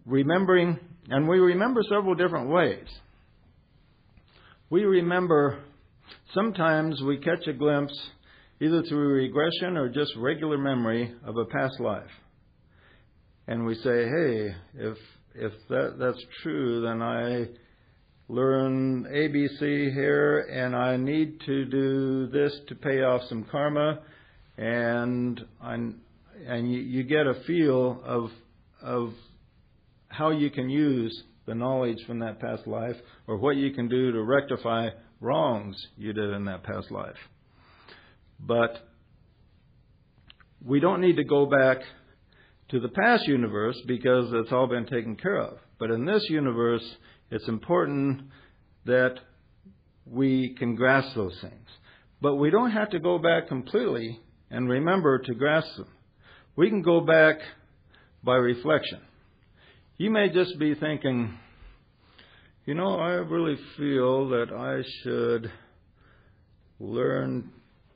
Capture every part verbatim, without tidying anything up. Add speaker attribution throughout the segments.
Speaker 1: remembering, and we remember several different ways. We remember, sometimes we catch a glimpse, either through regression or just regular memory of a past life. And we say, hey, if if that, that's true, then I learn A B C here, and I need to do this to pay off some karma, and I'm, and you, you get a feel of of how you can use the knowledge from that past life, or what you can do to rectify wrongs you did in that past life. But we don't need to go back to the past universe because it's all been taken care of. But in this universe, it's important that we can grasp those things. But we don't have to go back completely and remember to grasp them. We can go back by reflection. You may just be thinking, you know, I really feel that I should learn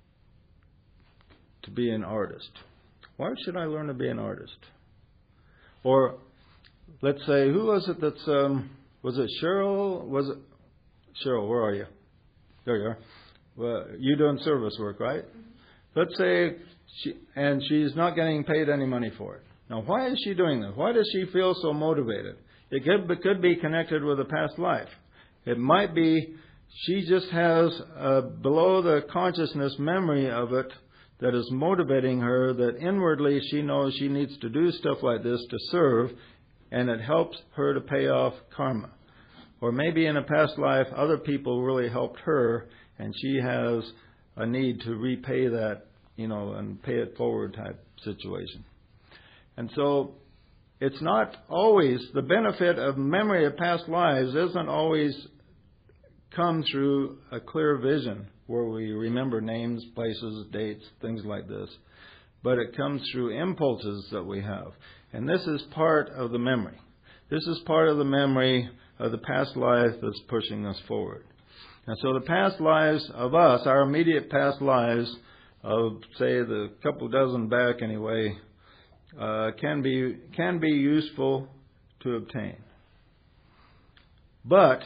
Speaker 1: to be an artist. Why should I learn to be an artist? Or let's say, who was it that's, um, was it Cheryl? Was it Cheryl? Where are you? There you are. Well, you're doing service work, right? Let's say, she, and she's not getting paid any money for it. Now, why is she doing this? Why does she feel so motivated? It could, it could be connected with a past life. It might be she just has a below the consciousness memory of it that is motivating her, that inwardly she knows she needs to do stuff like this to serve, and it helps her to pay off karma. Or maybe in a past life, other people really helped her, and she has a need to repay that, you know, and pay it forward type situation. And so it's not always, the benefit of memory of past lives isn't always come through a clear vision where we remember names, places, dates, things like this. But it comes through impulses that we have. And this is part of the memory. This is part of the memory of the past life that's pushing us forward. And so the past lives of us, our immediate past lives of, say, the couple dozen back anyway, uh, can be can be useful to obtain. But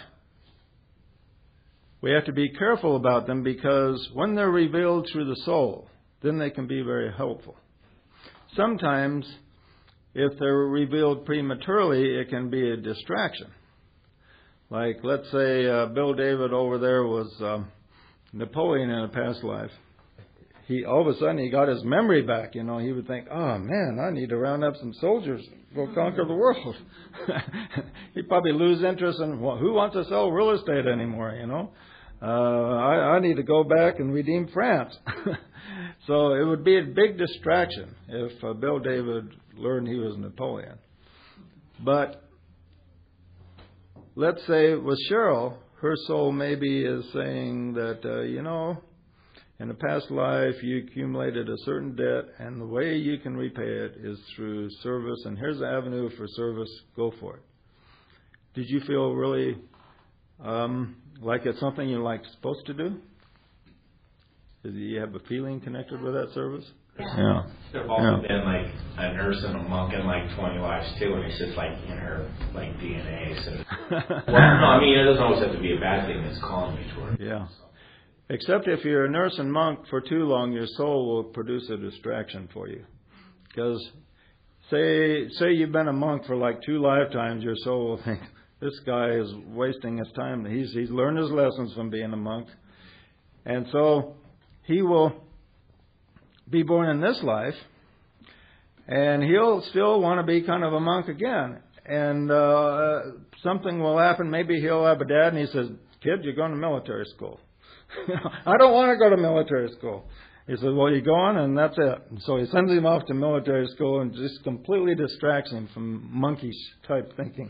Speaker 1: we have to be careful about them, because when they're revealed through the soul, then they can be very helpful. Sometimes, if they're revealed prematurely, it can be a distraction. Like, let's say uh, Bill David over there was um, Napoleon in a past life. He all of a sudden he got his memory back. You know, he would think, "Oh man, I need to round up some soldiers, go conquer the world." He'd probably lose interest in, well, who wants to sell real estate anymore. You know, uh, I, I need to go back and redeem France. So it would be a big distraction if uh, Bill David learned he was Napoleon. But let's say with Cheryl, her soul maybe is saying that, uh, you know, in a past life you accumulated a certain debt, and the way you can repay it is through service, and here's the avenue for service, go for it. Did you feel really um, like it's something you're like supposed to do? Do you have a feeling connected with that service?
Speaker 2: Yeah. There's also yeah. been like a nurse and a monk in like twenty lives too, and it's just like in her like D N A. So, well, no, I mean it doesn't always have to be a bad thing that's calling me toward.
Speaker 1: Yeah. Except if you're a nurse and monk for too long, your soul will produce a distraction for you. Because say say you've been a monk for like two lifetimes, your soul will think, this guy is wasting his time. He's he's learned his lessons from being a monk, and so he will be born in this life, and he'll still want to be kind of a monk again. And uh, something will happen. Maybe he'll have a dad, and he says, "Kid, you're going to military school." I don't want to go to military school. He says, "Well, you go on, and that's it." And so he sends him off to military school and just completely distracts him from monkish type thinking.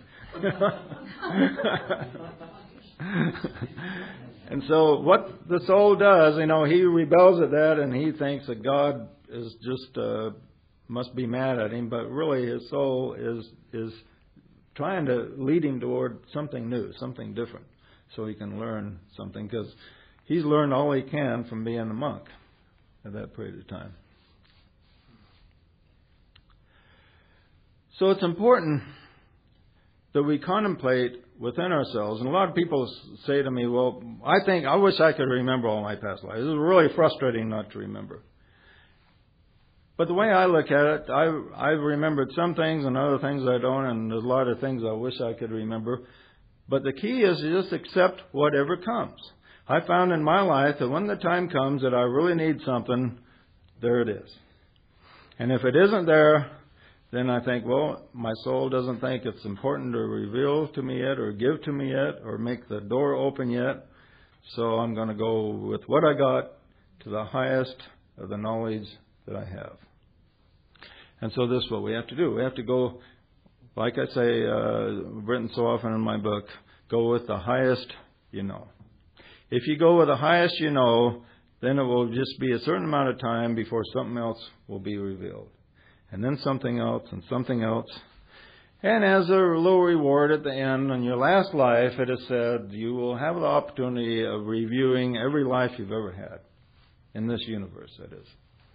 Speaker 1: And so what the soul does, you know, he rebels at that, and he thinks that God is just uh, must be mad at him, but really his soul is is trying to lead him toward something new, something different, so he can learn something, because he's learned all he can from being a monk at that period of time. So it's important that we contemplate within ourselves. And a lot of people say to me, well, I think, I wish I could remember all my past lives. It's really frustrating not to remember. But the way I look at it, I, I've remembered some things and other things I don't, and there's a lot of things I wish I could remember. But the key is to just accept whatever comes. I found in my life that when the time comes that I really need something, there it is. And if it isn't there, then I think, well, my soul doesn't think it's important to reveal to me yet or give to me yet or make the door open yet. So I'm going to go with what I got to the highest of the knowledge that I have. And so this is what we have to do. We have to go, like I say, uh, written so often in my book, go with the highest you know. If you go with the highest you know, then it will just be a certain amount of time before something else will be revealed. And then something else and something else. And as a little reward at the end, in your last life, it is said, you will have the opportunity of reviewing every life you've ever had. In this universe, that is.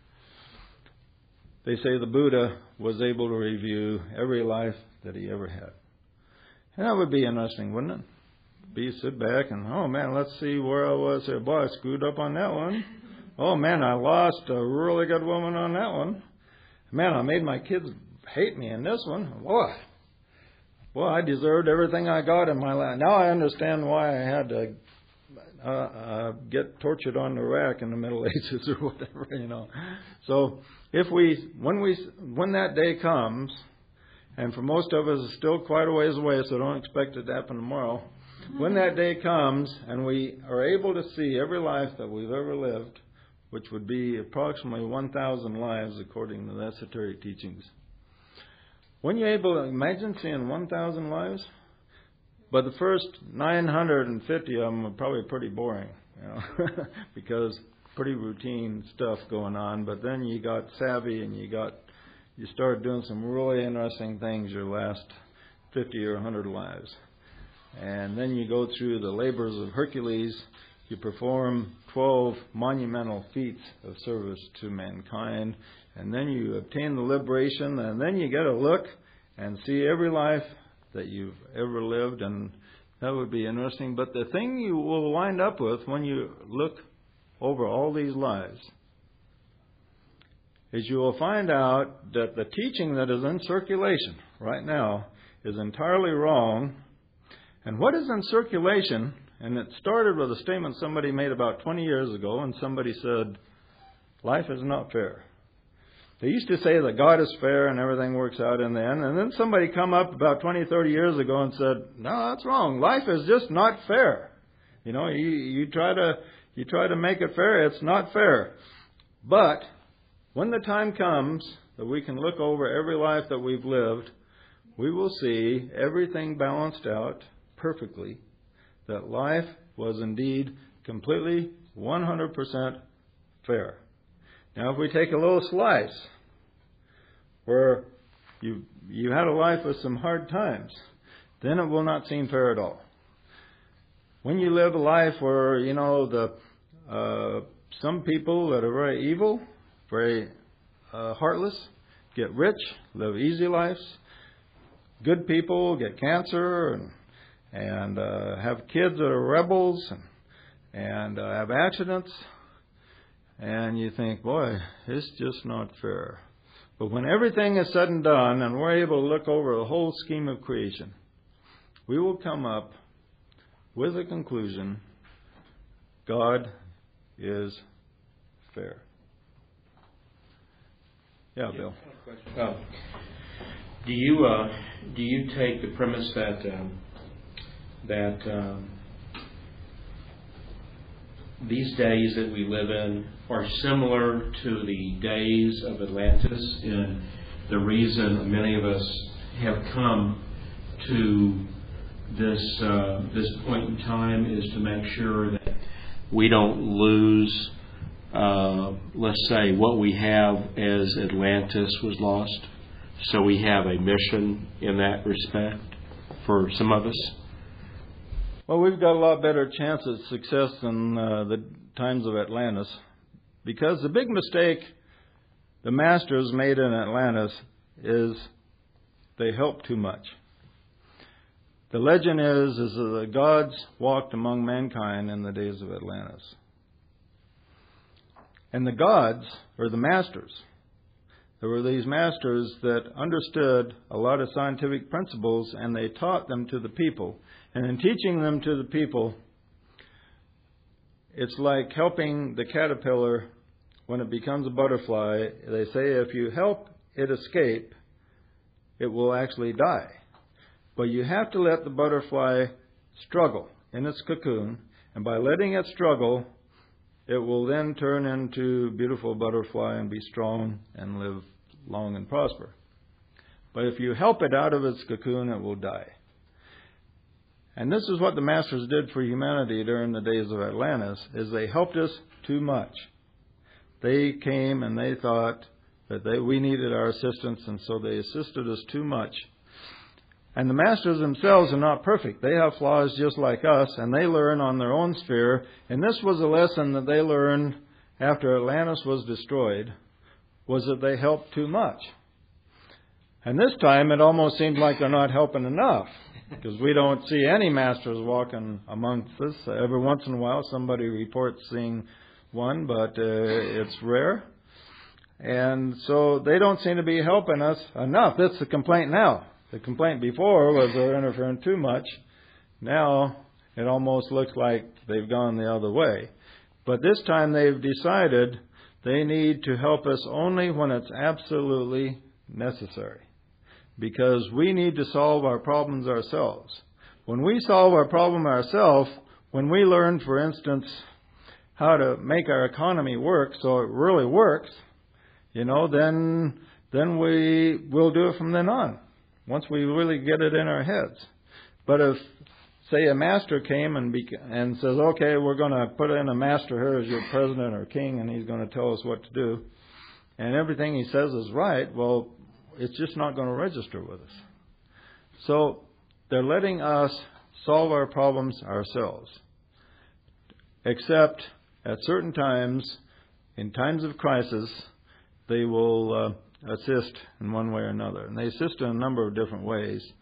Speaker 1: They say the Buddha was able to review every life that he ever had. And that would be interesting, wouldn't it? Be sit back and, oh man, let's see where I was here. Boy, I screwed up on that one. Oh man, I lost a really good woman on that one. Man, I made my kids hate me in this one. Boy, boy, I deserved everything I got in my life. Now I understand why I had to uh, uh, get tortured on the rack in the Middle Ages or whatever, you know. So if we, when we, when that day comes, and for most of us it's still quite a ways away, so don't expect it to happen tomorrow. When that day comes and we are able to see every life that we've ever lived, which would be approximately one thousand lives according to the esoteric teachings. When you're able to imagine seeing one thousand lives, but the first nine hundred fifty of them are probably pretty boring, you know, because pretty routine stuff going on. But then you got savvy and you got, you start doing some really interesting things your last fifty or one hundred lives. And then you go through the labors of Hercules. You perform twelve monumental feats of service to mankind. And then you obtain the liberation. And then you get a look and see every life that you've ever lived. And that would be interesting. But the thing you will wind up with when you look over all these lives is you will find out that the teaching that is in circulation right now is entirely wrong. And what is in circulation, and it started with a statement somebody made about twenty years ago, and somebody said, life is not fair. They used to say that God is fair and everything works out in the end, and then somebody come up about twenty, thirty years ago and said, no, that's wrong. Life is just not fair. You know, you, you try to you try to make it fair, it's not fair. But when the time comes that we can look over every life that we've lived, we will see everything balanced out perfectly, that life was indeed completely one hundred percent fair. Now, if we take a little slice where you you had a life with some hard times, then it will not seem fair at all. When you live a life where, you know, the uh, some people that are very evil, very uh, heartless, get rich, live easy lives. Good people get cancer and and uh, have kids that are rebels and, and uh, have accidents. And you think, boy, it's just not fair. But when everything is said and done and we're able to look over the whole scheme of creation, we will come up with a conclusion: God is fair. Yeah, Bill.
Speaker 3: Uh, do you uh, do you take the premise that um, that um, these days that we live in are similar to the days of Atlantis, and the reason many of us have come to this uh, this point in time is to make sure that we don't lose, uh, let's say, what we have as Atlantis was lost. So we have a mission in that respect for some of us.
Speaker 1: Well, we've got a lot better chance of success than uh, the times of Atlantis, because the big mistake the masters made in Atlantis is they helped too much. The legend is, is that the gods walked among mankind in the days of Atlantis. And the gods, or the masters, there were these masters that understood a lot of scientific principles, and they taught them to the people. And in teaching them to the people, it's like helping the caterpillar when it becomes a butterfly. They say if you help it escape, it will actually die. But you have to let the butterfly struggle in its cocoon, and by letting it struggle, it will then turn into a beautiful butterfly and be strong and live long and prosper. But if you help it out of its cocoon, it will die. And this is what the masters did for humanity during the days of Atlantis, is they helped us too much. They came and they thought that they, we needed our assistance, and so they assisted us too much. And the masters themselves are not perfect. They have flaws just like us, and they learn on their own sphere. And this was a lesson that they learned after Atlantis was destroyed, was that they helped too much. And this time it almost seems like they're not helping enough, because we don't see any masters walking amongst us. Every once in a while somebody reports seeing one, but uh, it's rare. And so they don't seem to be helping us enough. That's the complaint now. The complaint before was they're interfering too much. Now it almost looks like they've gone the other way. But this time they've decided they need to help us only when it's absolutely necessary. Because we need to solve our problems ourselves. When we solve our problem ourselves, when we learn, for instance, how to make our economy work so it really works, you know, then then we will do it from then on, once we really get it in our heads. But if, say, a master came and be, and says, okay, we're going to put in a master here as your president or king, and he's going to tell us what to do, and everything he says is right, well, it's just not going to register with us. So they're letting us solve our problems ourselves. Except at certain times, in times of crisis, they will uh, assist in one way or another. And they assist in a number of different ways.